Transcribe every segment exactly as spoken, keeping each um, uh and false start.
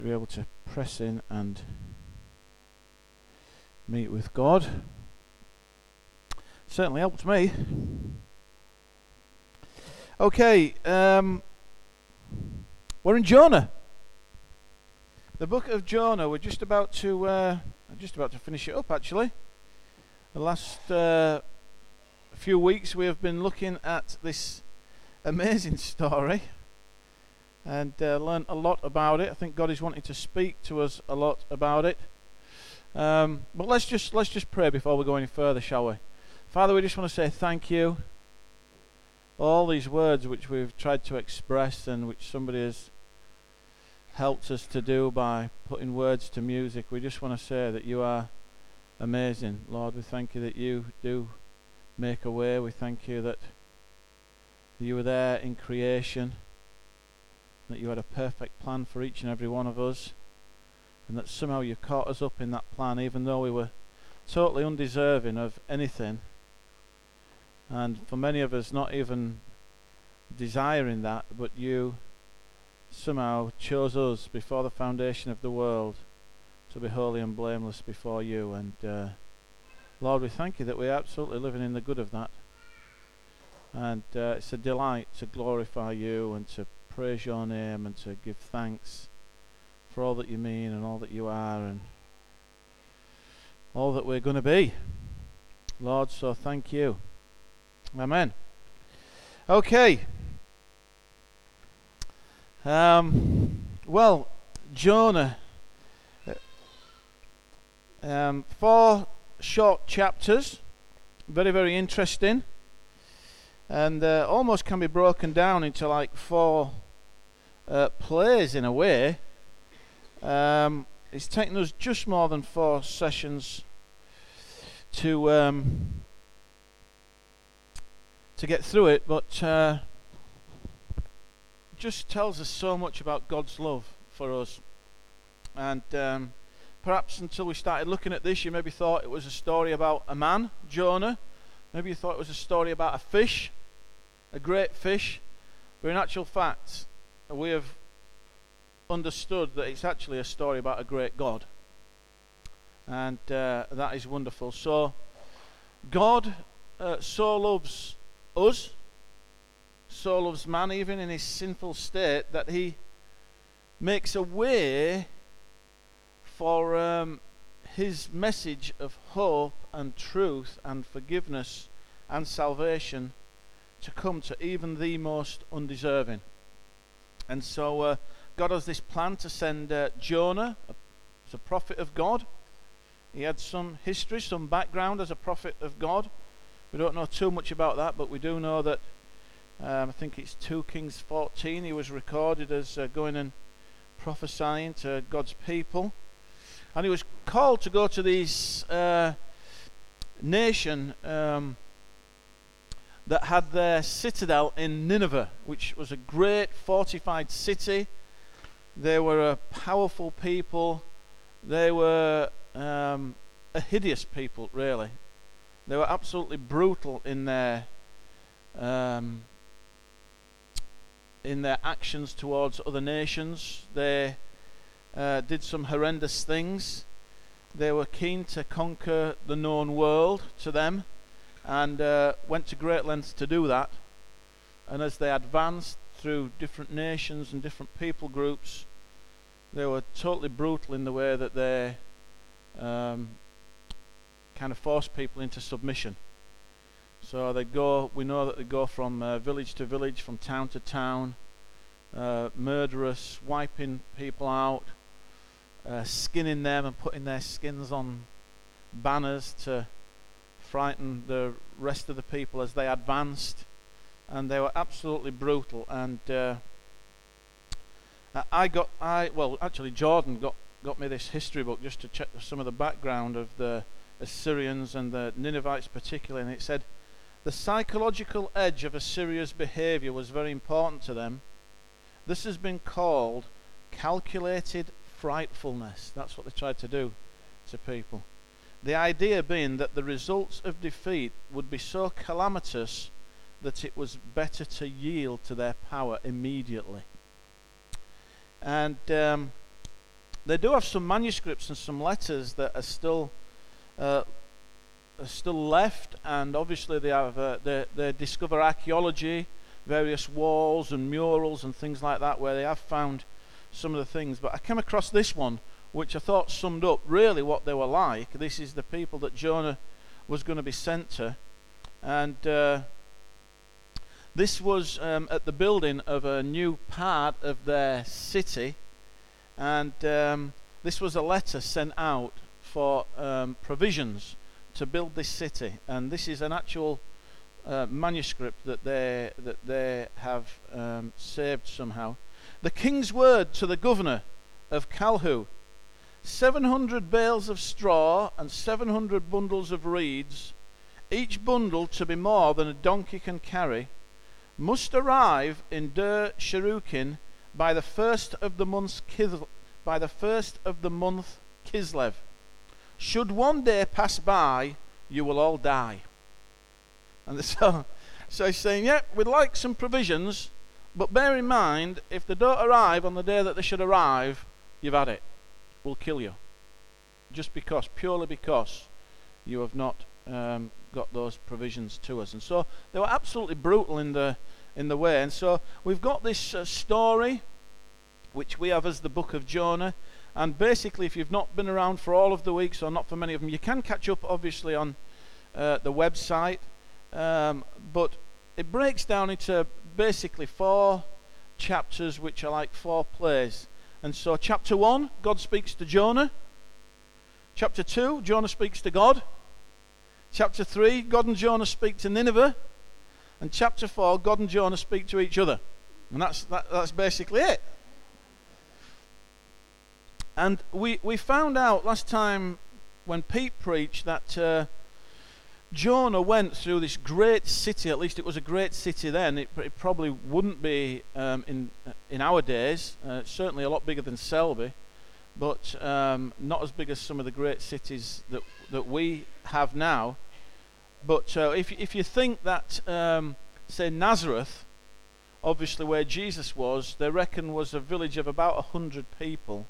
to be able to press in and meet with God. Certainly helped me. Okay, um, we're in Jonah. The book of Jonah. We're just about to uh, just about to finish it up. Actually, the last uh, few weeks we have been looking at this amazing story and uh, learned a lot about it. I think God is wanting to speak to us a lot about it. Um, but let's just let's just pray before we go any further, shall we? Father, we just want to say thank you. All these words which we've tried to express and which somebody has helped us to do by putting words to music, we just want to say that you are amazing. Lord, we thank you that you do make a way. We thank you that you were there in creation, that you had a perfect plan for each and every one of us, and that somehow you caught us up in that plan even though we were totally undeserving of anything, and for many of us not even desiring that, but you somehow chose us before the foundation of the world to be holy and blameless before you. And uh, Lord, we thank you that we're absolutely living in the good of that, and uh, it's a delight to glorify you and to praise your name and to give thanks for all that you mean and all that you are and all that we're going to be, Lord. So thank you. Amen. Okay. Um, well, Jonah. Um, four short chapters, very, very interesting, and uh, almost can be broken down into like four uh, plays in a way. Um, it's taken us just more than four sessions to um, to get through it, but uh, just tells us so much about God's love for us. And um, perhaps until we started looking at this, you maybe thought it was a story about a man, Jonah. Maybe you thought it was a story about a fish, a great fish. But in actual fact, we have understood that it's actually a story about a great God. And uh, that is wonderful. So, God uh, so loves us, so loves man even in his sinful state, that he makes a way for um, his message of hope and truth and forgiveness and salvation to come to even the most undeserving. And so uh, God has this plan to send uh, Jonah as a prophet of God. He had some history, some background as a prophet of God. We don't know too much about that, but we do know that um, I think it's two Kings fourteen, he was recorded as uh, going and prophesying to God's people. And he was called to go to this uh, nation um, that had their citadel in Nineveh, which was a great fortified city. They were a powerful people. They were um, a hideous people, really. They were absolutely brutal in their um, in their actions towards other nations. They uh, did some horrendous things. They were keen to conquer the known world to them, and uh, went to great lengths to do that. And as they advanced through different nations and different people groups, they were totally brutal in the way that they um, kind of forced people into submission. So they go, we know that they go from uh, village to village, from town to town, uh, murderous, wiping people out, uh, skinning them and putting their skins on banners to frighten the rest of the people as they advanced. And they were absolutely brutal. And uh, I got, I well, actually Jordan got, got me this history book just to check some of the background of the Assyrians and the Ninevites particularly, and it said the psychological edge of Assyria's behavior was very important to them. This has been called calculated frightfulness. That's what they tried to do to people. The idea being that the results of defeat would be so calamitous that it was better to yield to their power immediately. And um, they do have some manuscripts and some letters that are still uh, are still left, and obviously they have uh, they, they discover archaeology, various walls and murals and things like that where they have found some of the things. But I came across this one which I thought summed up really what they were like. This is the people that Jonah was going to be sent to, and uh, this was um, at the building of a new part of their city, and um, this was a letter sent out for um, provisions to build this city, and this is an actual uh, manuscript that they that they have um, saved somehow. The king's word to the governor of Calhu: seven hundred bales of straw and seven hundred bundles of reeds, each bundle to be more than a donkey can carry, must arrive in Der Sherukin by the first of the month's Kislev, by the first of the month Kislev. Should one day pass by, you will all die. And so, so he's saying, yeah, we'd like some provisions, but bear in mind, if they don't arrive on the day that they should arrive, you've had it. We'll kill you. Just because, purely because you have not um, got those provisions to us. And so they were absolutely brutal in the in the way. And so we've got this uh, story, which we have as the book of Jonah. And basically, if you've not been around for all of the weeks, or not for many of them, you can catch up obviously on uh, the website. Um, but it breaks down into basically four chapters, which are like four plays. And so chapter one, God speaks to Jonah. Chapter two, Jonah speaks to God. Chapter three, God and Jonah speak to Nineveh. And chapter four, God and Jonah speak to each other. And that's that, that's basically it. And we, we found out last time when Pete preached that uh, Jonah went through this great city. At least it was a great city then. It, it probably wouldn't be um, in in our days. Uh, certainly a lot bigger than Selby, but um, not as big as some of the great cities that that we have now. But uh, if if you think that, um, say Nazareth, obviously where Jesus was, they reckon was a village of about a hundred people.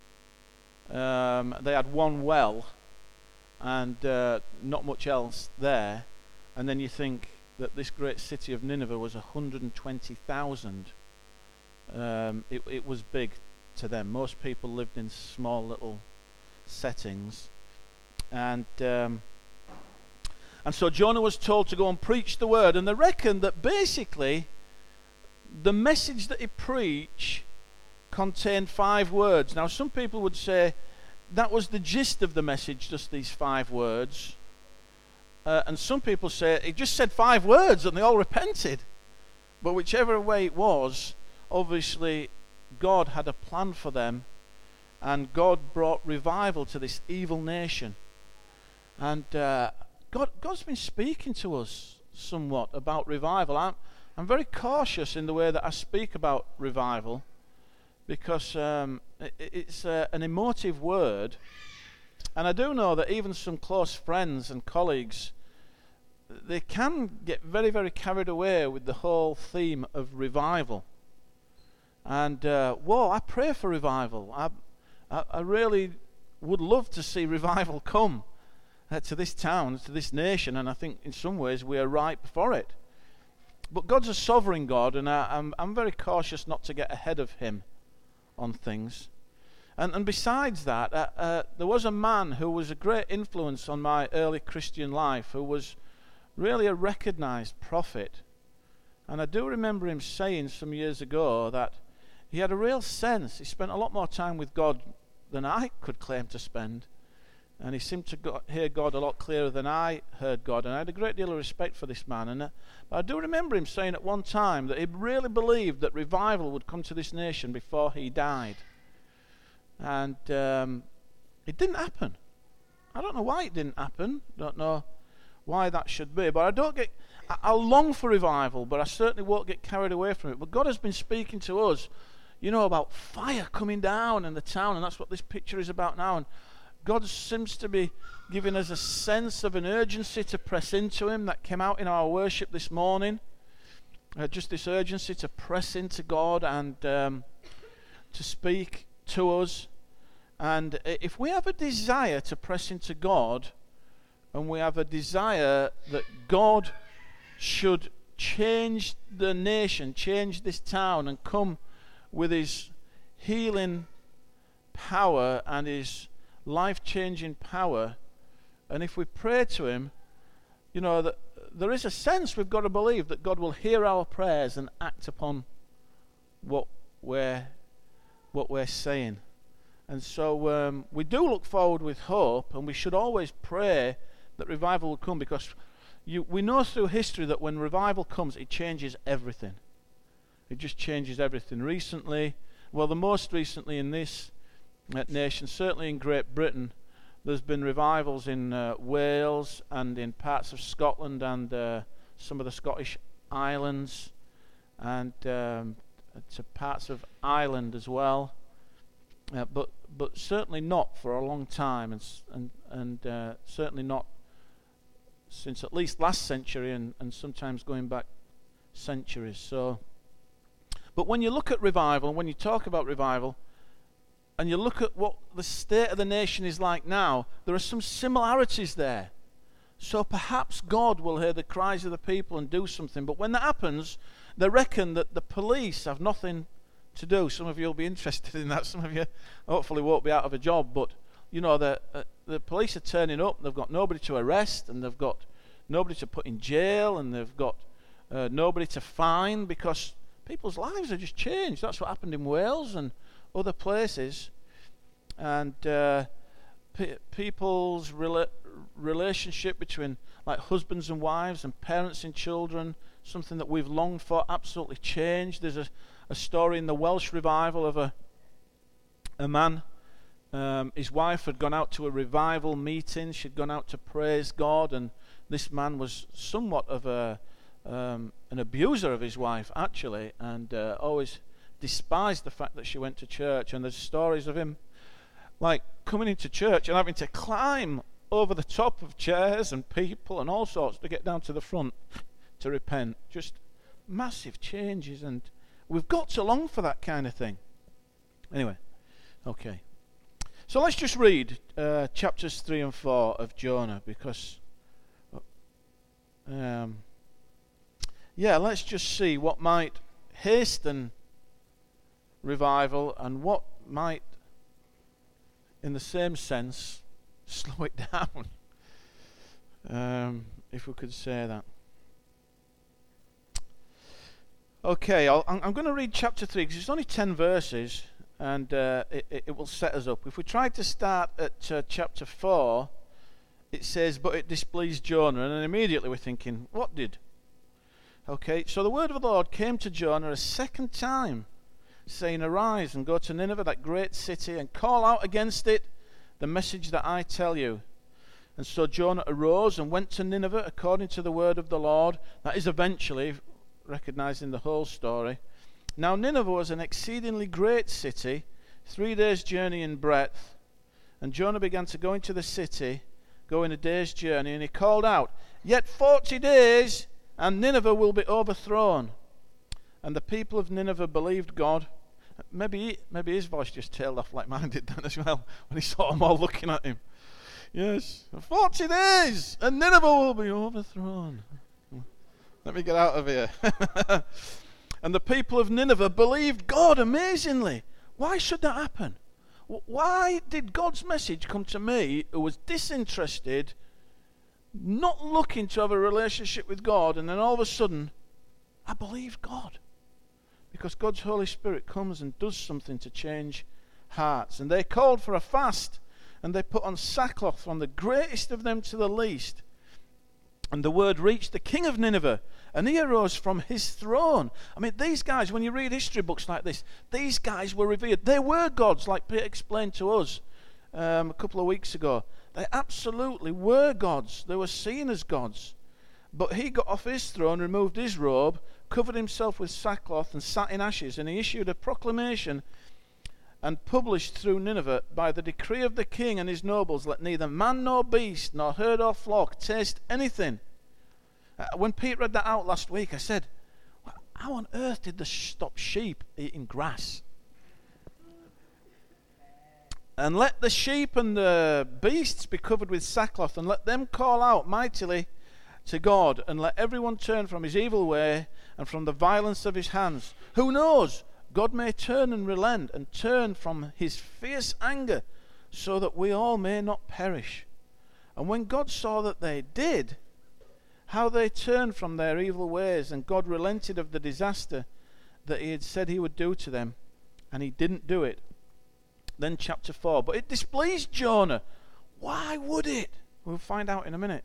Um, they had one well, and uh, not much else there. And then you think that this great city of Nineveh was one hundred twenty thousand. Um, it, it was big to them. Most people lived in small little settings. And um, and so Jonah was told to go and preach the word. And they reckon that basically the message that he preached contained five words. Now some people would say that was the gist of the message, just these five words. Uh, and some people say he just said five words and they all repented. But whichever way it was, obviously God had a plan for them, and God brought revival to this evil nation. And uh, God, God's been speaking to us somewhat about revival. I'm, I'm very cautious in the way that I speak about revival, because um, it, it's uh, an emotive word, and I do know that even some close friends and colleagues, they can get very, very carried away with the whole theme of revival. And uh, whoa, I pray for revival. I, I, I really would love to see revival come uh, to this town, to this nation, and I think in some ways we are ripe for it. But God's a sovereign God, and I, I'm, I'm very cautious not to get ahead of him on things. And, and besides that, uh, uh, there was a man who was a great influence on my early Christian life, who was really a recognized prophet. And I do remember him saying some years ago that he had a real sense. He spent a lot more time with God than I could claim to spend. And he seemed to go, hear God a lot clearer than I heard God. And I had a great deal of respect for this man. And uh, but I do remember him saying at one time that he really believed that revival would come to this nation before he died. And um, it didn't happen. I don't know why it didn't happen. Don't know why that should be. But I don't get... I, I long for revival, but I certainly won't get carried away from it. But God has been speaking to us, you know, about fire coming down in the town. And that's what this picture is about now. And God seems to be giving us a sense of an urgency to press into him that came out in our worship this morning. Uh, just this urgency to press into God and um, to speak to us. And if we have a desire to press into God, and we have a desire that God should change the nation, change this town, and come with his healing power and his life-changing power, and if we pray to him, you know, that there is a sense we've got to believe that God will hear our prayers and act upon what we're what we're saying. And so um, we do look forward with hope, and we should always pray that revival will come, because you, we know through history that when revival comes, it changes everything. It just changes everything. Recently, well, the most recently in this uh, nation, certainly in Great Britain, there's been revivals in uh, Wales and in parts of Scotland and uh, some of the Scottish islands, and um, to parts of Ireland as well. Uh, but but certainly not for a long time, and and and uh, certainly not since at least last century, and, and sometimes going back centuries. So, but when you look at revival, and when you talk about revival, and you look at what the state of the nation is like now, there are some similarities there. So perhaps God will hear the cries of the people and do something. But when that happens, they reckon that the police have nothing to do. Some of you will be interested in that. Some of you hopefully won't be out of a job. But, you know, the, uh, the police are turning up. They've got nobody to arrest, and they've got nobody to put in jail, and they've got uh, nobody to fine, because people's lives are just changed. That's what happened in Wales and other places. And uh, pe- people's rela- relationship between, like, husbands and wives and parents and children, something that we've longed for, absolutely changed. There's a, a story in the Welsh revival of a a man. Um, his wife had gone out to a revival meeting. She'd gone out to praise God, and this man was somewhat of a um, an abuser of his wife, actually, and uh, always despised the fact that she went to church. And there's stories of him, like, coming into church and having to climb over the top of chairs and people and all sorts to get down to the front to repent. Just massive changes, and we've got to long for that kind of thing. Anyway, okay. So let's just read uh, chapters three and four of Jonah, because, um, yeah, let's just see what might hasten revival and what might, in the same sense, slow it down, um, if we could say that. Okay, I'll, I'm, I'm going to read chapter three, because it's only ten verses, and uh, it, it, it will set us up. If we try to start at uh, chapter four, it says, "But it displeased Jonah," and then immediately we're thinking, what did? Okay, so the word of the Lord came to Jonah a second time, saying, "Arise and go to Nineveh, that great city, and call out against it the message that I tell you." And so Jonah arose and went to Nineveh according to the word of the Lord. That is eventually, recognizing the whole story. Now Nineveh was an exceedingly great city, three days' journey in breadth. And Jonah began to go into the city, going a day's journey, and he called out, "Yet forty days, and Nineveh will be overthrown." And the people of Nineveh believed God. Maybe he, maybe his voice just tailed off like mine did then as well, when he saw them all looking at him. Yes, forty days, and Nineveh will be overthrown. Let me get out of here. And the people of Nineveh believed God amazingly. Why should that happen? Why did God's message come to me, who was disinterested, not looking to have a relationship with God, and then all of a sudden, I believed God? Because God's Holy Spirit comes and does something to change hearts. And they called for a fast, and they put on sackcloth from the greatest of them to the least. And the word reached the king of Nineveh, and he arose from his throne. I mean, these guys, when you read history books like this, these guys were revered. They were gods, like Peter explained to us um, a couple of weeks ago. They absolutely were gods. They were seen as gods. But he got off his throne, removed his robe, covered himself with sackcloth, and sat in ashes. And he issued a proclamation and published through Nineveh, by the decree of the king and his nobles, let neither man nor beast, nor herd or flock taste anything. Uh, when Pete read that out last week, I said, how on earth did they stop sheep eating grass? And let the sheep and the beasts be covered with sackcloth, and let them call out mightily to God, and let everyone turn from his evil way and from the violence of his hands. Who knows? God may turn and relent and turn from his fierce anger, so that we all may not perish. And when God saw that they did, how they turned from their evil ways, and God relented of the disaster that he had said he would do to them, and he didn't do it. Then chapter four. But it displeased Jonah. Why would it? We'll find out in a minute.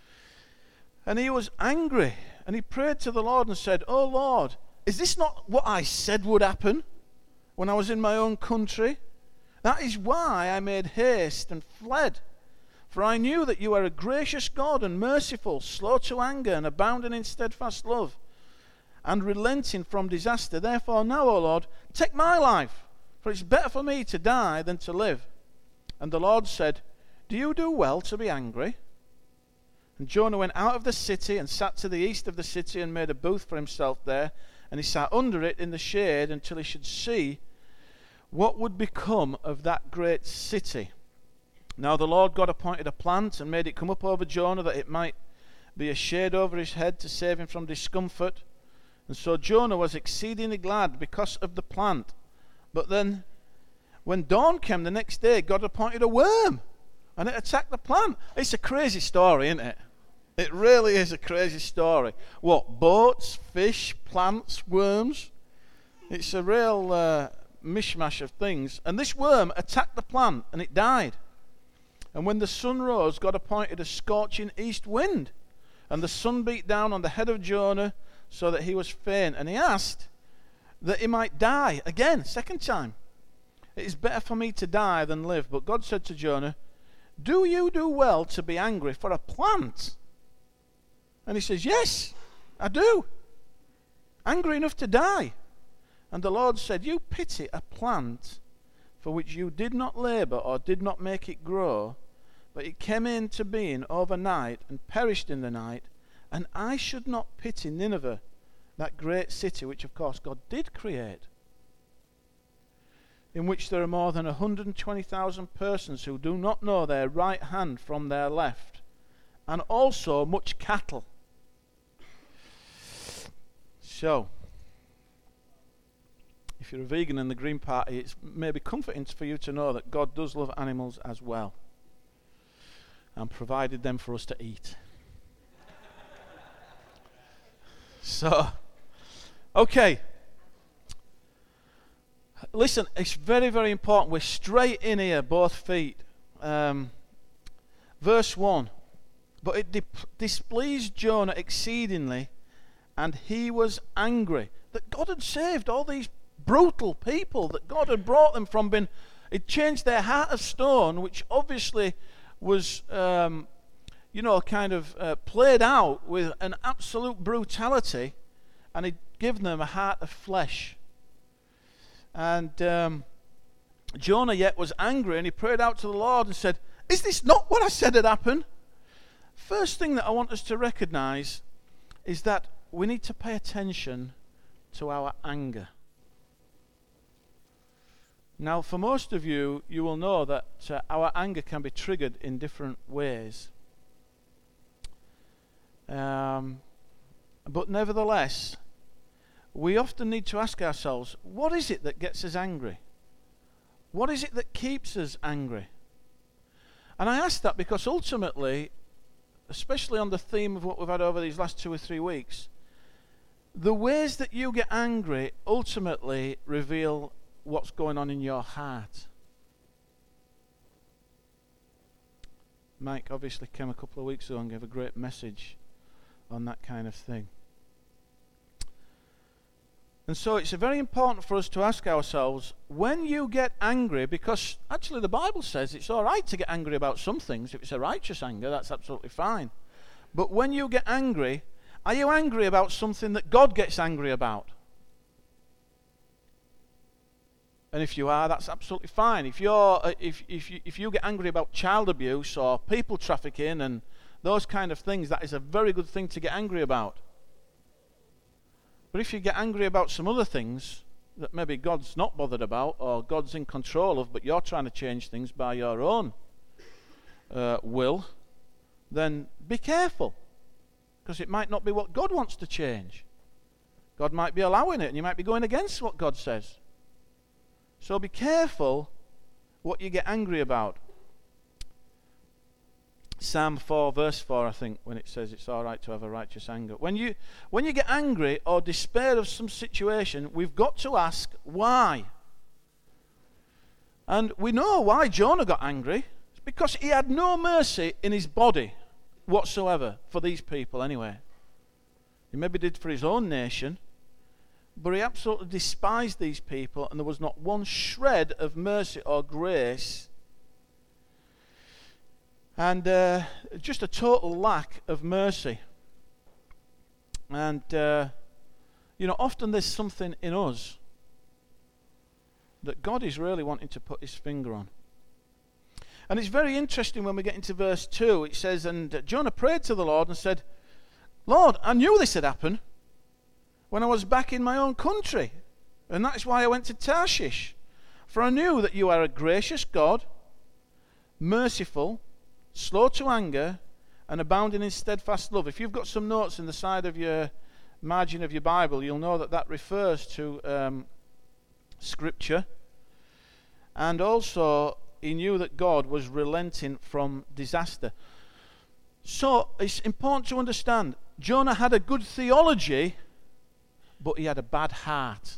And he was angry, and he prayed to the Lord and said, "Oh Lord, is this not what I said would happen when I was in my own country? That is why I made haste and fled. For I knew that you are a gracious God and merciful, slow to anger and abounding in steadfast love, and relenting from disaster. Therefore now, O Lord, take my life, for it's better for me to die than to live." And the Lord said, "Do you do well to be angry?" And Jonah went out of the city and sat to the east of the city and made a booth for himself there. And he sat under it in the shade until he should see what would become of that great city. Now the Lord God appointed a plant and made it come up over Jonah, that it might be a shade over his head to save him from discomfort. And so Jonah was exceedingly glad because of the plant. But then, when dawn came the next day, God appointed a worm, and it attacked the plant. It's a crazy story, isn't it? It really is a crazy story. What, boats, fish, plants, worms? It's a real uh, mishmash of things. And this worm attacked the plant, and it died. And when the sun rose, God appointed a scorching east wind, and the sun beat down on the head of Jonah, so that he was faint. And he asked that he might die again, second time. "It is better for me to die than live." But God said to Jonah, "Do you do well to be angry for a plant?" And he says, "Yes, I do. Angry enough to die." And the Lord said, "You pity a plant for which you did not labor or did not make it grow, but it came into being overnight and perished in the night. And I should not pity Nineveh, that great city, which of course God did create, in which there are more than one hundred twenty thousand persons who do not know their right hand from their left, and also much cattle." So, if you're a vegan in the Green Party, it's maybe comforting for you to know that God does love animals as well, and provided them for us to eat. So, okay. Listen, it's very, very important. We're straight in here, both feet. Um, verse one. But it dip- displeased Jonah exceedingly, and he was angry that God had saved all these brutal people, that God had brought them from being, it changed their heart of stone, which obviously was, um, you know, kind of uh, played out with an absolute brutality, and he'd given them a heart of flesh. And um, Jonah yet was angry, and he prayed out to the Lord and said, "Is this not what I said had happened?" First thing that I want us to recognize is that we need to pay attention to our anger. Now, for most of you, you will know that uh, our anger can be triggered in different ways. Um, but nevertheless, we often need to ask ourselves, what is it that gets us angry? What is it that keeps us angry? And I ask that because ultimately, especially on the theme of what we've had over these last two or three weeks, the ways that you get angry ultimately reveal what's going on in your heart. Mike obviously came a couple of weeks ago and gave a great message on that kind of thing. And so it's very important for us to ask ourselves, when you get angry, because actually the Bible says it's all right to get angry about some things. If it's a righteous anger, that's absolutely fine. But when you get angry, are you angry about something that God gets angry about? And if you are, that's absolutely fine. If you're, uh, if if you, if you get angry about child abuse or people trafficking and those kind of things, that is a very good thing to get angry about. But if you get angry about some other things, that maybe God's not bothered about or God's in control of, but you're trying to change things by your own uh, will, then be careful, because it might not be what God wants to change. God might be allowing it, and you might be going against what God says. So be careful what you get angry about. Psalm four verse four, I think, when it says it's all right to have a righteous anger. When you when you get angry or despair of some situation, we've got to ask why. And we know why Jonah got angry. It's because he had no mercy in his body whatsoever for these people anyway. He maybe did for his own nation, but he absolutely despised these people, and there was not one shred of mercy or grace. And uh, just a total lack of mercy. And, uh, you know, often there's something in us that God is really wanting to put his finger on. And it's very interesting when we get into verse two. It says, and Jonah prayed to the Lord and said, Lord, I knew this had happened when I was back in my own country. And that's why I went to Tarshish. For I knew that you are a gracious God, merciful, slow to anger, and abounding in steadfast love. If you've got some notes in the side of your margin of your Bible, you'll know that that refers to um, Scripture. And also, he knew that God was relenting from disaster. So, it's important to understand, Jonah had a good theology, but he had a bad heart.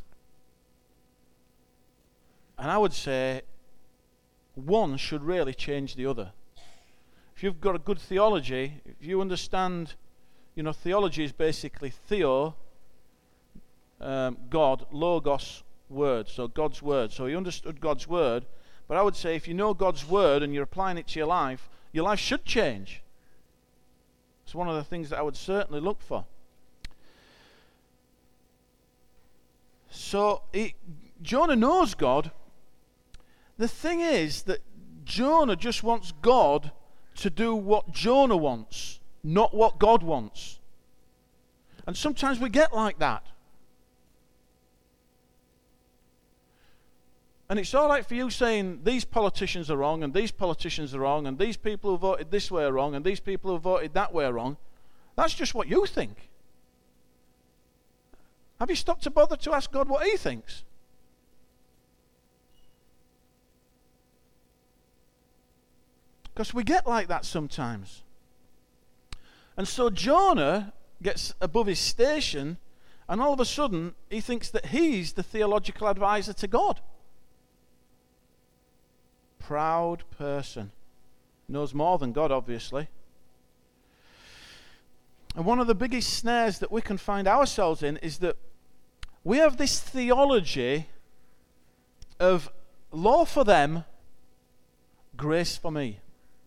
And I would say, one should really change the other. If you've got a good theology, if you understand, you know, theology is basically theo, um, God, logos, word, so God's word. So he understood God's word, but I would say if you know God's word and you're applying it to your life, your life should change. It's one of the things that I would certainly look for. So he, Jonah knows God. The thing is that Jonah just wants God to do what Jonah wants, not what God wants. And sometimes we get like that. And it's all right for you saying these politicians are wrong and these politicians are wrong and these people who voted this way are wrong and these people who voted that way are wrong. That's just what you think. Have you stopped to bother to ask God what he thinks? Because we get like that sometimes. And so Jonah gets above his station, and all of a sudden he thinks that he's the theological advisor to God. Proud person. Knows more than God, obviously. And one of the biggest snares that we can find ourselves in is that we have this theology of law for them, grace for me.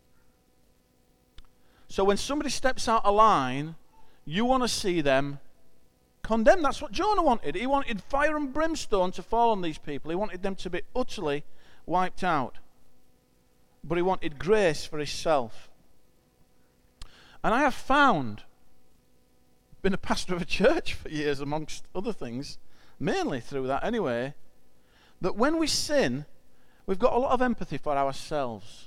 So when somebody steps out of line, you want to see them condemned. That's what Jonah wanted. He wanted fire and brimstone to fall on these people. He wanted them to be utterly wiped out. But he wanted grace for himself. And I have found, been a pastor of a church for years amongst other things, mainly through that anyway, that when we sin, we've got a lot of empathy for ourselves.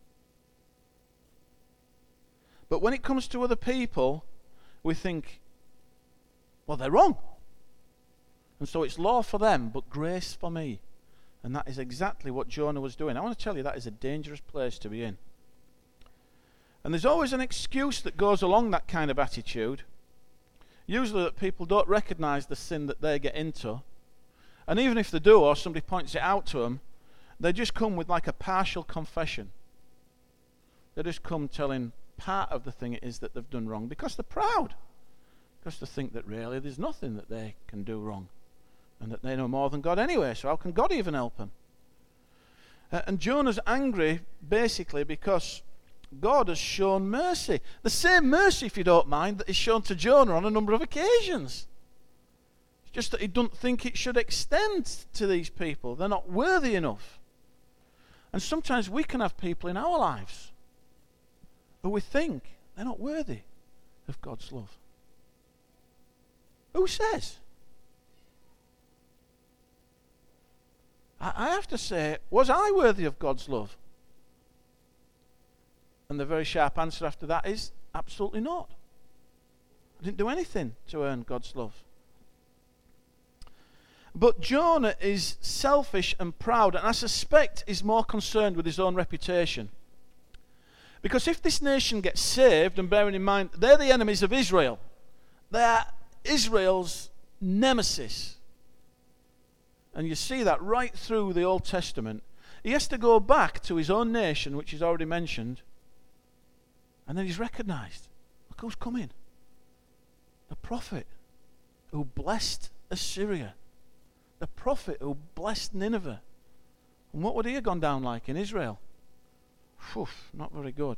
But when it comes to other people, we think, well, they're wrong. And so it's law for them, but grace for me. And that is exactly what Jonah was doing. I want to tell you, that is a dangerous place to be in. And there's always an excuse that goes along that kind of attitude. Usually that people don't recognize the sin that they get into. And even if they do, or somebody points it out to them, they just come with like a partial confession. They just come telling part of the thing it is that they've done wrong because they're proud. Because they think that really there's nothing that they can do wrong. And that they know more than God anyway, so how can God even help them? Uh, and Jonah's angry basically because God has shown mercy. The same mercy, if you don't mind, that is shown to Jonah on a number of occasions. It's just that he doesn't think it should extend to these people. They're not worthy enough. And sometimes we can have people in our lives who we think they're not worthy of God's love. Who says? I, I have to say, was I worthy of God's love? And the very sharp answer after that is absolutely not. I didn't do anything to earn God's love. But Jonah is selfish and proud, and I suspect is more concerned with his own reputation. Because if this nation gets saved, and bearing in mind they're the enemies of Israel, they're Israel's nemesis. And you see that right through the Old Testament. He has to go back to his own nation, which is already mentioned, and then he's recognized. Look who's coming. The prophet who blessed Assyria. The prophet who blessed Nineveh. And what would he have gone down like in Israel? Phew, not very good.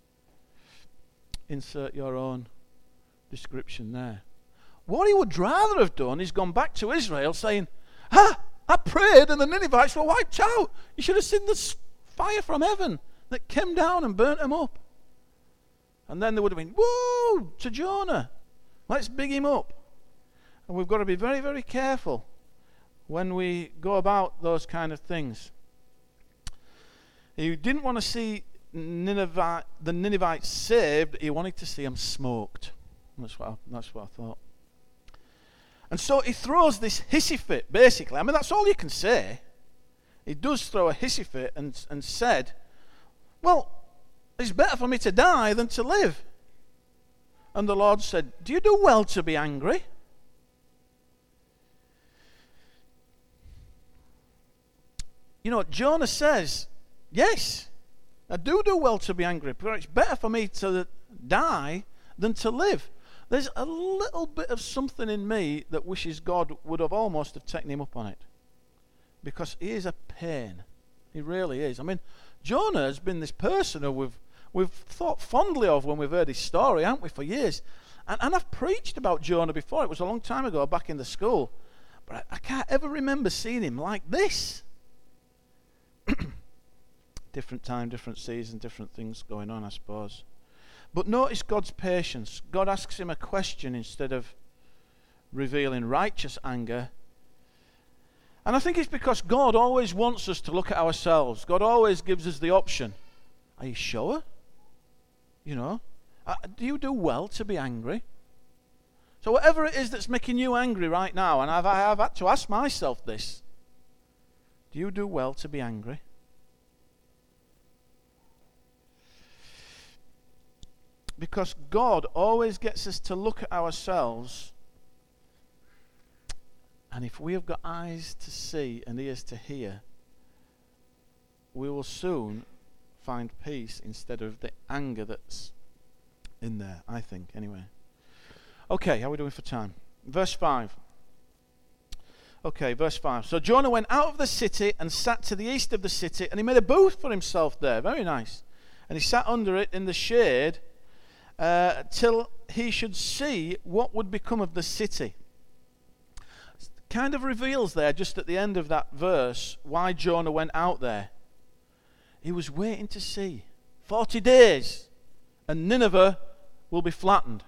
Insert your own description there. What he would rather have done is gone back to Israel saying, ah, I prayed and the Ninevites were wiped out. You should have seen the fire from heaven that came down and burnt them up. And then they would have been, whoa, to Jonah. Let's big him up. And we've got to be very, very careful when we go about those kind of things. He didn't want to see Nineveh, the Ninevites saved. He wanted to see them smoked. That's what I, that's what I thought. And so he throws this hissy fit, basically. I mean, that's all you can say. He does throw a hissy fit and, and said, well, it's better for me to die than to live. And the Lord said, do you do well to be angry? You know, Jonah says, yes, I do do well to be angry, but it's better for me to die than to live. There's a little bit of something in me that wishes God would have almost have taken him up on it. Because he is a pain. He really is. I mean, Jonah has been this person who we've, we've thought fondly of when we've heard his story, haven't we, for years. And, and I've preached about Jonah before. It was a long time ago back in the school. But I, I can't ever remember seeing him like this. Different time, different season, different things going on, I suppose. But notice God's patience. God asks him a question instead of revealing righteous anger. And I think it's because God always wants us to look at ourselves. God always gives us the option. Are you sure? You know, uh, do you do well to be angry? So whatever it is that's making you angry right now, and I've, I've had to ask myself this, do you do well to be angry? Because God always gets us to look at ourselves, and if we have got eyes to see and ears to hear, we will soon find peace instead of the anger that's in there, I think, anyway. Okay, how are we doing for time? Verse five. Okay, verse five. So Jonah went out of the city and sat to the east of the city, and he made a booth for himself there. Very nice. And he sat under it in the shade uh, till he should see what would become of the city. It kind of reveals there, just at the end of that verse, why Jonah went out there. He was waiting to see. Forty days, and Nineveh will be flattened.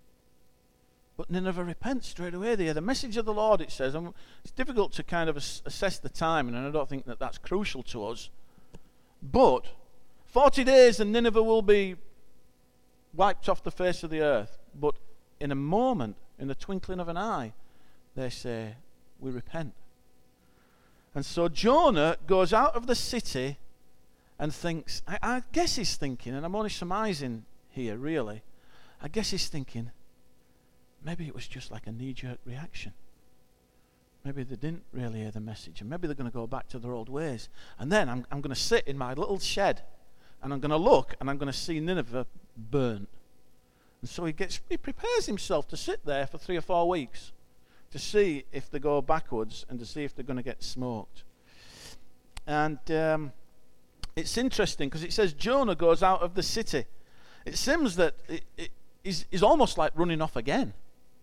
But Nineveh repents straight away there. The message of the Lord, it says, and it's difficult to kind of ass- assess the timing, and I don't think that that's crucial to us. But forty days and Nineveh will be wiped off the face of the earth. But in a moment, in the twinkling of an eye, they say, we repent. And so Jonah goes out of the city and thinks, I, I guess he's thinking, and I'm only surmising here really, I guess he's thinking, maybe it was just like a knee-jerk reaction. Maybe they didn't really hear the message, and maybe they're going to go back to their old ways. And then I'm, I'm going to sit in my little shed, and I'm going to look, and I'm going to see Nineveh burnt. And so he gets, he prepares himself to sit there for three or four weeks to see if they go backwards and to see if they're going to get smoked. And um, it's interesting because it says Jonah goes out of the city. It seems that it, it, he's, he's almost like running off again.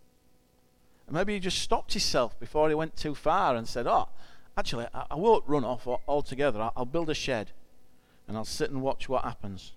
And maybe he just stopped himself before he went too far and said, oh, actually, I, I won't run off altogether. I'll, I'll build a shed and I'll sit and watch what happens.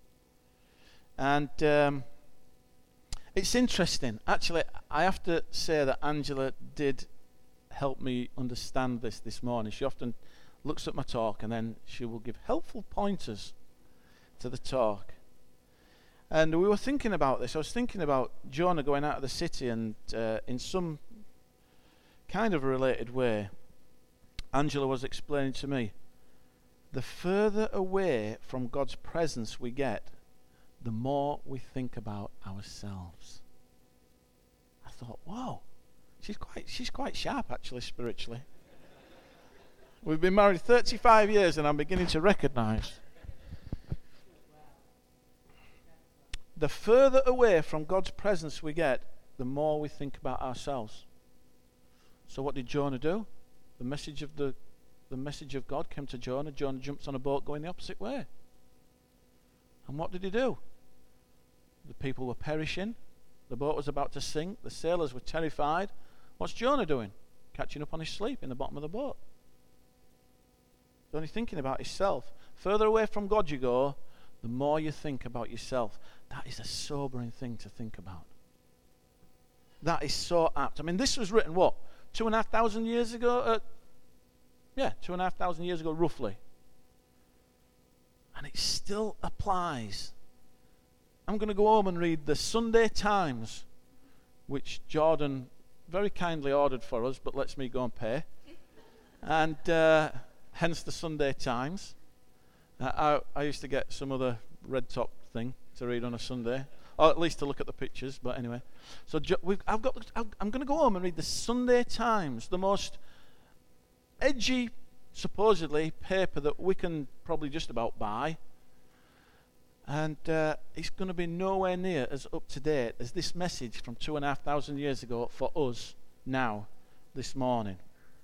And um, it's interesting. Actually, I have to say that Angela did help me understand this this morning. She often looks at my talk, and then she will give helpful pointers to the talk. And we were thinking about this. I was thinking about Jonah going out of the city, and uh, in some kind of a related way, Angela was explaining to me, the further away from God's presence we get, the more we think about ourselves. I thought, wow, she's quite she's quite sharp actually spiritually. We've been married thirty-five years, and I'm beginning to recognize the further away from God's presence we get, the more we think about ourselves. So what did Jonah do? The message of the the message of God came to Jonah. Jonah jumps on a boat going the opposite way. And what did he do? The people were perishing. The boat was about to sink. The sailors were terrified. What's Jonah doing? Catching up on his sleep in the bottom of the boat. He's only thinking about himself. Further away from God you go, the more you think about yourself. That is a sobering thing to think about. That is so apt. I mean, this was written, what, two and a half thousand years ago? Uh, yeah, two and a half thousand years ago, roughly. And it still applies. I'm going to go home and read the Sunday Times, which Jordan very kindly ordered for us, but lets me go and pay. And uh, hence the Sunday Times. Uh, I, I used to get some other red top thing to read on a Sunday, or at least to look at the pictures, but anyway. So jo- we've, I've got. I'm going to go home and read the Sunday Times, the most edgy, supposedly, paper that we can probably just about buy. And uh, it's going to be nowhere near as up to date as this message from two and a half thousand years ago for us now, this morning.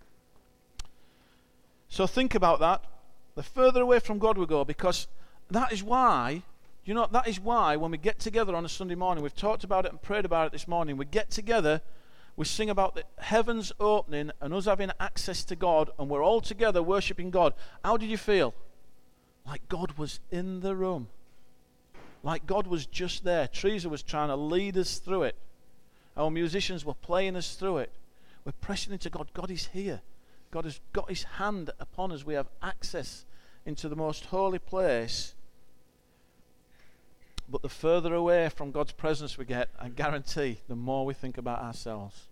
So think about that. The further away from God we go, because that is why, you know, that is why when we get together on a Sunday morning, we've talked about it and prayed about it this morning, we get together, we sing about the heavens opening and us having access to God, and we're all together worshipping God. How did you feel? Like God was in the room. Like God was just there. Teresa was trying to lead us through it. Our musicians were playing us through it. We're pressing into God. God is here. God has got his hand upon us. We have access into the most holy place. But the further away from God's presence we get, I guarantee, the more we think about ourselves.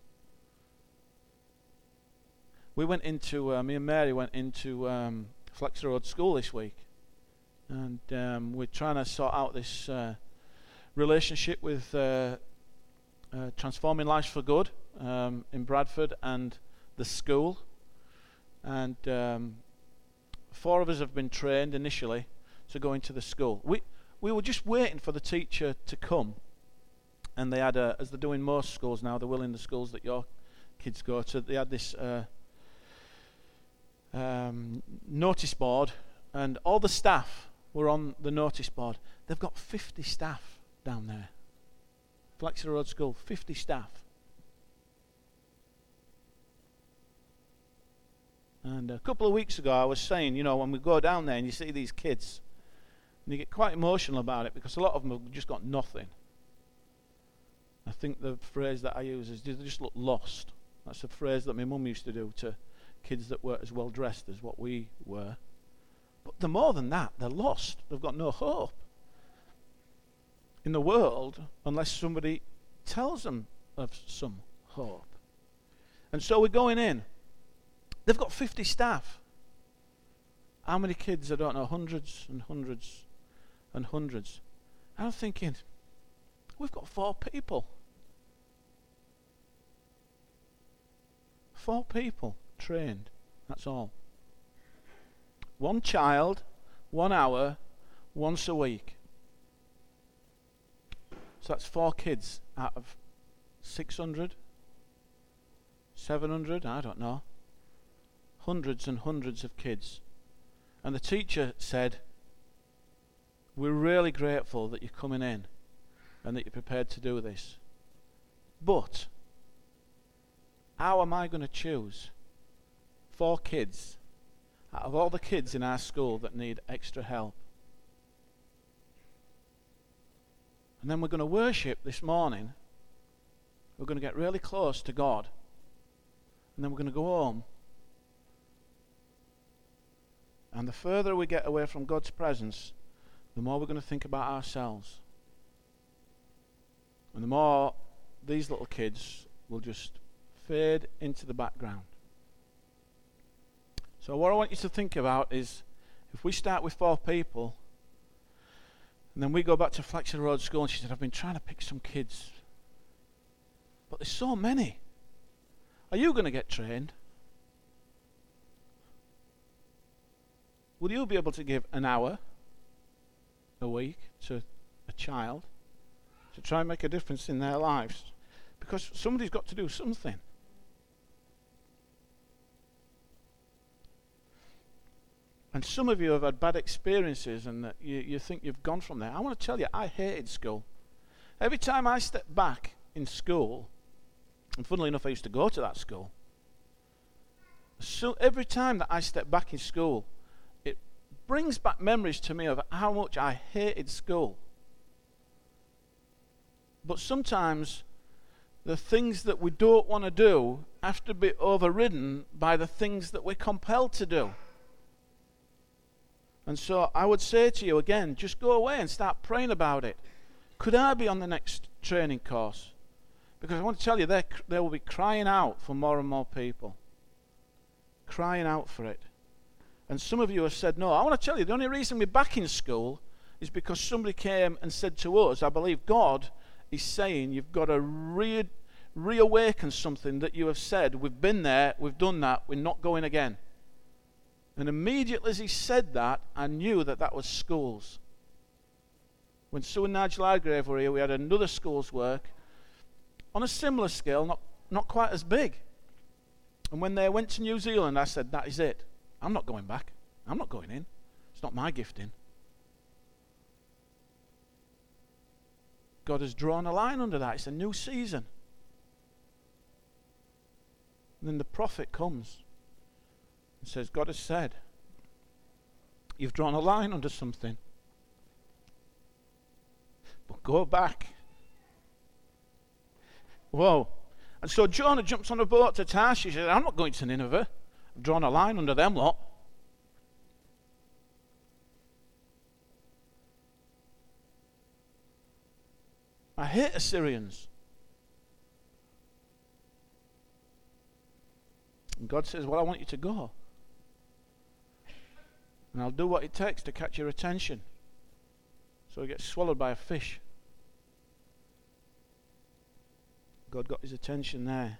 We went into, uh, me and Mary went into um, Flex Road School this week. And um, we're trying to sort out this uh, relationship with uh, uh, Transforming Lives for Good um, in Bradford and the school. And um, four of us have been trained initially to go into the school. We we were just waiting for the teacher to come. And they had, a, as they're doing most schools now, they will in the schools that your kids go to, they had this uh, um, notice board, and all the staff were on the notice board. They've got fifty staff down there. Fletcher Road School, fifty staff. And a couple of weeks ago I was saying, you know, when we go down there and you see these kids, and you get quite emotional about it because a lot of them have just got nothing. I think the phrase that I use is they just look lost. That's a phrase that my mum used to do to kids that weren't as well dressed as what we were. But they're more than that. They're lost. They've got no hope in the world unless somebody tells them of some hope. And so we're going in. They've got fifty staff. How many kids? I don't know. Hundreds and hundreds and hundreds. I'm thinking, we've got four people. Four people trained. That's all. One child, one hour, once a week. So that's four kids out of six hundred, seven hundred, I don't know. Hundreds and hundreds of kids. And the teacher said, we're really grateful that you're coming in and that you're prepared to do this. But how am I going to choose four kids out of all the kids in our school that need extra help? And then we're going to worship this morning. We're going to get really close to God. And then we're going to go home. And the further we get away from God's presence, the more we're going to think about ourselves. And the more these little kids will just fade into the background. So what I want you to think about is, if we start with four people, and then we go back to Fletcher Road School, and she said, I've been trying to pick some kids, but there's so many. Are you going to get trained? Will you be able to give an hour a week to a child to try and make a difference in their lives? Because somebody's got to do something. And some of you have had bad experiences and that you, you think you've gone from there. I want to tell you, I hated school. Every time I stepped back in school, and funnily enough I used to go to that school, so every time that I step back in school, it brings back memories to me of how much I hated school. But sometimes the things that we don't want to do have to be overridden by the things that we're compelled to do. And so I would say to you again, just go away and start praying about it. Could I be on the next training course? Because I want to tell you, they they will be crying out for more and more people. Crying out for it. And some of you have said no. I want to tell you, the only reason we're back in school is because somebody came and said to us, I believe God is saying you've got to re- reawaken something that you have said. We've been there, we've done that, we're not going again. And immediately as he said that, I knew that that was schools. When Sue and Nigel Hargrave were here, we had another schools work on a similar scale, not, not quite as big. And when they went to New Zealand, I said, that is it. I'm not going back. I'm not going in. It's not my gifting. God has drawn a line under that. It's a new season. And then the prophet comes and says, God has said, you've drawn a line under something. But go back. Whoa. And so Jonah jumps on a boat to Tarshish. He says, I'm not going to Nineveh. I've drawn a line under them lot. I hate Assyrians. And God says, well, I want you to go. And I'll do what it takes to catch your attention. So he gets swallowed by a fish. God got his attention there.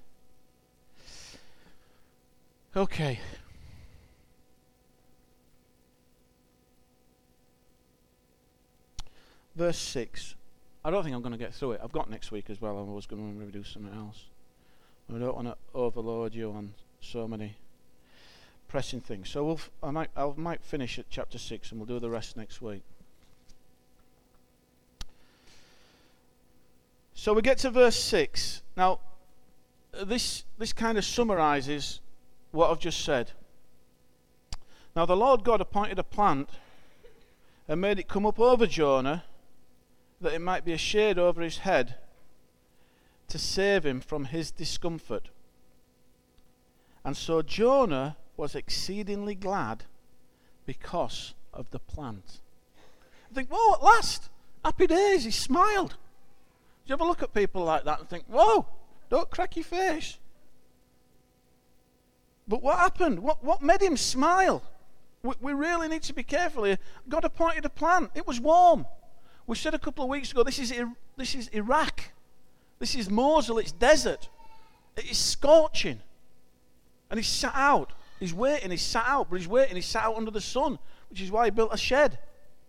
Okay. Verse six. I don't think I'm going to get through it. I've got next week as well. I was going to maybe do something else. I don't want to overload you on so many pressing things. So we'll f- I might I might finish at chapter six and we'll do the rest next week. So we get to verse six. Now, this this kind of summarizes what I've just said. Now the Lord God appointed a plant and made it come up over Jonah, that it might be a shade over his head, to save him from his discomfort. And so Jonah was exceedingly glad because of the plant. I think, whoa, at last, happy days, he smiled. Do you ever look at people like that and think, whoa, don't crack your face? But what happened? What, what made him smile? We, we really need to be careful here. God appointed a plant. It was warm. We said a couple of weeks ago, this is this is Iraq. This is Mosul, it's desert. It is scorching. And he's sat out. He's waiting, he's sat out, but he's waiting, he's sat out under the sun, which is why he built a shed.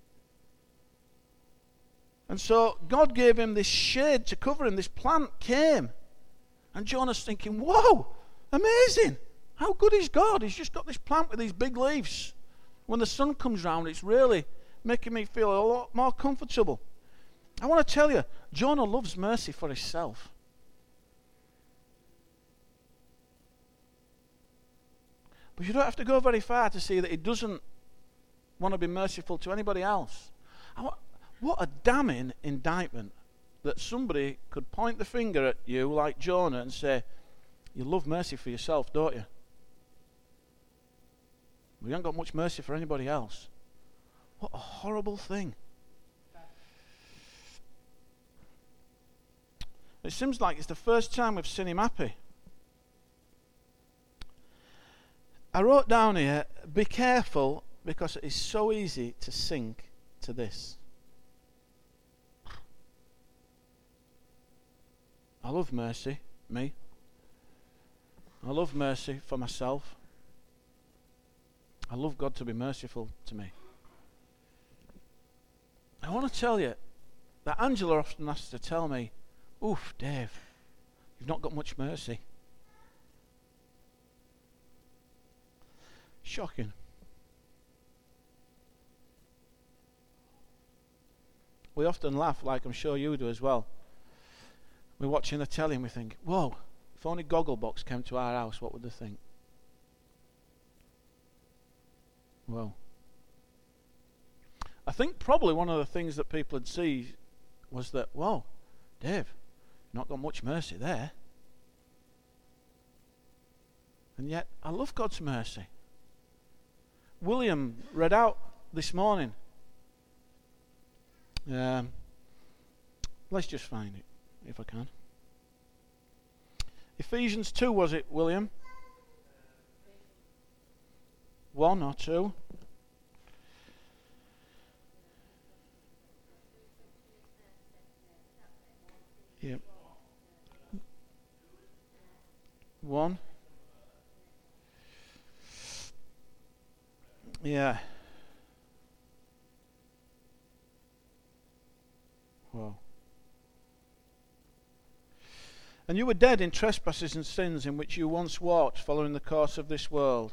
And so God gave him this shade to cover him. This plant came. And Jonah's thinking, whoa, amazing. How good is God? He's just got this plant with these big leaves. When the sun comes round, it's really making me feel a lot more comfortable. I want to tell you, Jonah loves mercy for himself. But you don't have to go very far to see that he doesn't want to be merciful to anybody else. I, what a damning indictment that somebody could point the finger at you like Jonah and say, you love mercy for yourself, don't you? We haven't got much mercy for anybody else. What a horrible thing. It seems like it's the first time we've seen him happy. I wrote down here, be careful, because it is so easy to sink to this. I love mercy, me. I love mercy for myself. I love God to be merciful to me. I want to tell you that Angela often has to tell me, oof, Dave, you've not got much mercy. Shocking. We often laugh, like I'm sure you do as well. We're watching the telly and we think, whoa, if only Gogglebox came to our house, what would they think? Well, I think probably one of the things that people would see was that, whoa, Dave, not got much mercy there. And yet, I love God's mercy. William read out this morning. Um, let's just find it, if I can. Ephesians two, was it, William? One or two? Yep. One. Yeah. Wow. And you were dead in trespasses and sins in which you once walked, following the course of this world.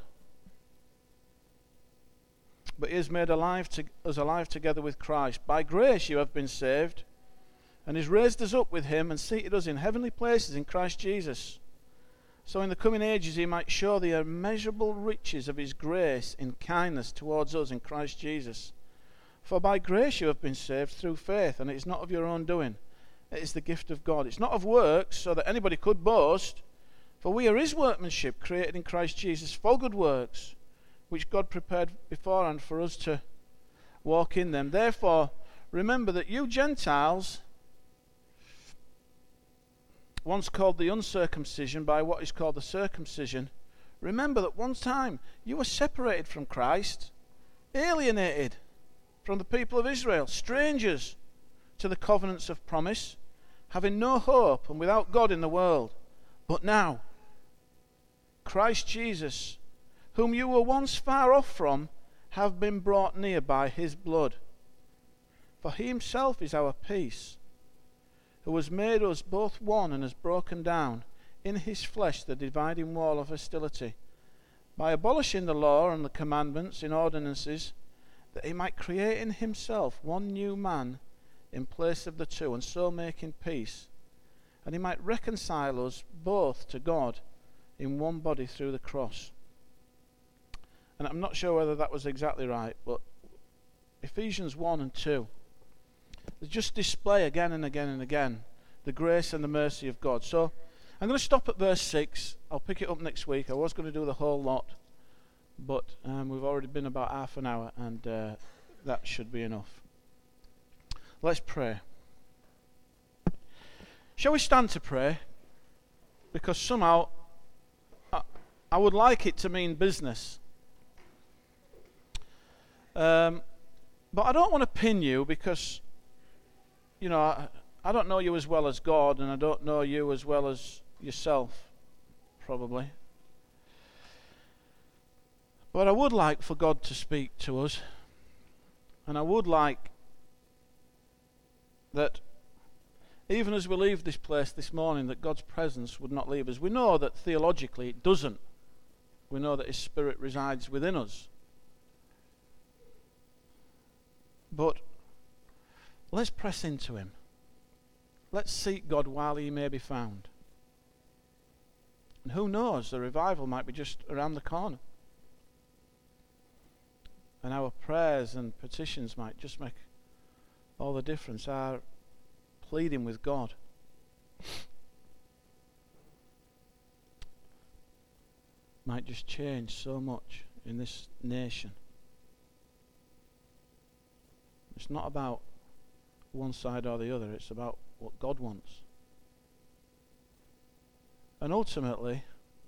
But he has made alive to, us alive together with Christ. By grace you have been saved, and has raised us up with him and seated us in heavenly places in Christ Jesus. So in the coming ages he might show the immeasurable riches of his grace in kindness towards us in Christ Jesus. For by grace you have been saved through faith, and it is not of your own doing. It is the gift of God. It's not of works, so that anybody could boast. For we are his workmanship, created in Christ Jesus for good works, which God prepared beforehand for us to walk in them. Therefore, remember that you Gentiles, once called the uncircumcision by what is called the circumcision, remember that one time you were separated from Christ, alienated from the people of Israel, strangers to the covenants of promise, having no hope and without God in the world. But now, Christ Jesus, whom you were once far off from, have been brought near by his blood. For he himself is our peace, who has made us both one and has broken down in his flesh the dividing wall of hostility, by abolishing the law and the commandments in ordinances, that he might create in himself one new man in place of the two, and so making peace, and he might reconcile us both to God in one body through the cross. And I'm not sure whether that was exactly right, but Ephesians one and two, they just display again and again and again the grace and the mercy of God. So I'm going to stop at verse six. I'll pick it up next week. I was going to do the whole lot, but um, we've already been about half an hour, and uh, that should be enough. Let's pray. Shall we stand to pray? Because somehow I, I would like it to mean business. Um, but I don't want to pin you, because, you know, I, I don't know you as well as God, and I don't know you as well as yourself, probably. But I would like for God to speak to us, and I would like that even as we leave this place this morning, that God's presence would not leave us. We know that theologically it doesn't. We know that his Spirit resides within us. But let's press into him. Let's seek God while he may be found. And who knows, the revival might be just around the corner. And our prayers and petitions might just make all the difference. Our pleading with God might just change so much in this nation. It's not about one side or the other, it's about what God wants. And ultimately,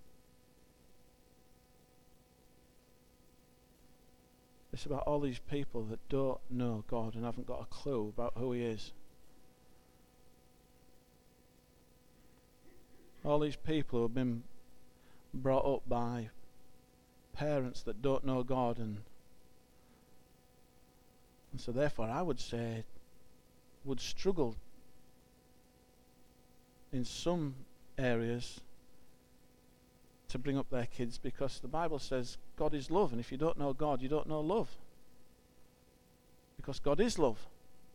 it's about all these people that don't know God and haven't got a clue about who He is. All these people who have been brought up by parents that don't know God, and and so therefore I would say would struggle in some areas to bring up their kids, because the Bible says God is love, and if you don't know God, you don't know love, because God is love.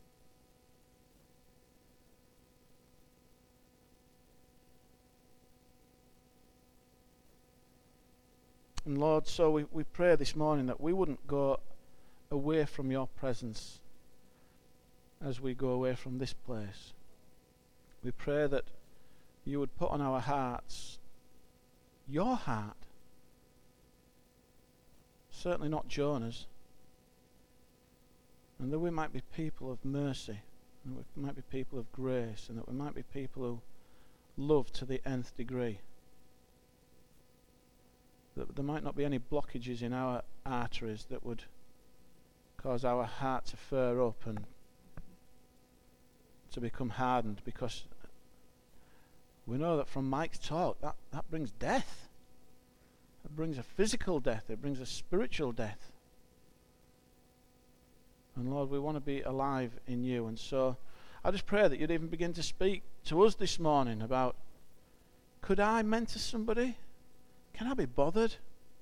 And Lord, so we, we pray this morning that we wouldn't go away from your presence as we go away from this place. We pray that you would put on our hearts your heart. Certainly not Jonah's. And that we might be people of mercy, and we might be people of grace, and that we might be people who love to the nth degree. That there might not be any blockages in our arteries that would cause our heart to fur up and to become hardened, because we know that from Mike's talk, that, that brings death. It brings a physical death. It brings a spiritual death. And Lord, we want to be alive in you. And so I just pray that you'd even begin to speak to us this morning about, could I mentor somebody? Can I be bothered?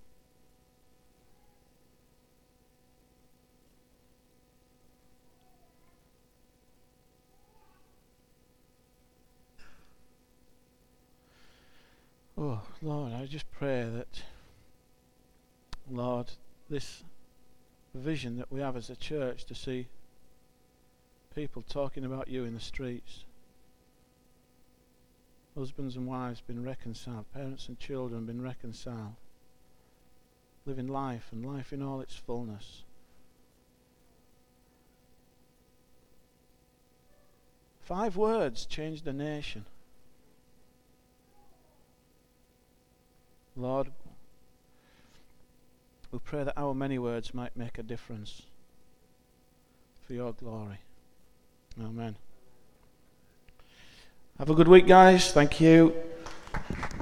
Oh, Lord, I just pray that, Lord, this vision that we have as a church to see people talking about you in the streets, husbands and wives been reconciled, parents and children been reconciled, living life and life in all its fullness. Five words changed a nation. Lord, we pray that our many words might make a difference for your glory. Amen. Have a good week, guys. Thank you.